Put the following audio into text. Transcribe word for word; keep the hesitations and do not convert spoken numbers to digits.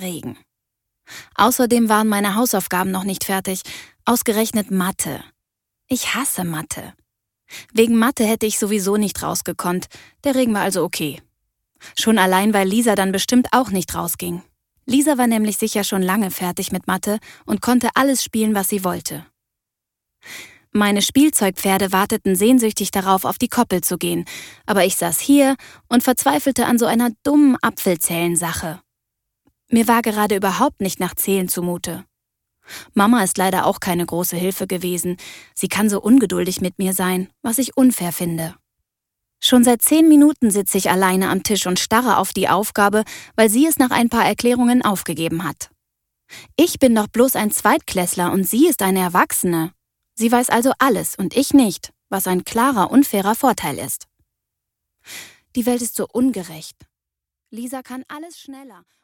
Regen. Außerdem waren meine Hausaufgaben noch nicht fertig, ausgerechnet Mathe. Ich hasse Mathe. Wegen Mathe hätte ich sowieso nicht rausgekonnt, der Regen war also okay. Schon allein, weil Lisa dann bestimmt auch nicht rausging. Lisa war nämlich sicher schon lange fertig mit Mathe und konnte alles spielen, was sie wollte. Meine Spielzeugpferde warteten sehnsüchtig darauf, auf die Koppel zu gehen, aber ich saß hier und verzweifelte an so einer dummen Apfelzählen-Sache. Mir war gerade überhaupt nicht nach Zählen zumute. Mama ist leider auch keine große Hilfe gewesen. Sie kann so ungeduldig mit mir sein, was ich unfair finde. Schon seit zehn Minuten sitze ich alleine am Tisch und starre auf die Aufgabe, weil sie es nach ein paar Erklärungen aufgegeben hat. Ich bin doch bloß ein Zweitklässler und sie ist eine Erwachsene. Sie weiß also alles und ich nicht, was ein klarer, unfairer Vorteil ist. Die Welt ist so ungerecht. Lisa kann alles schneller.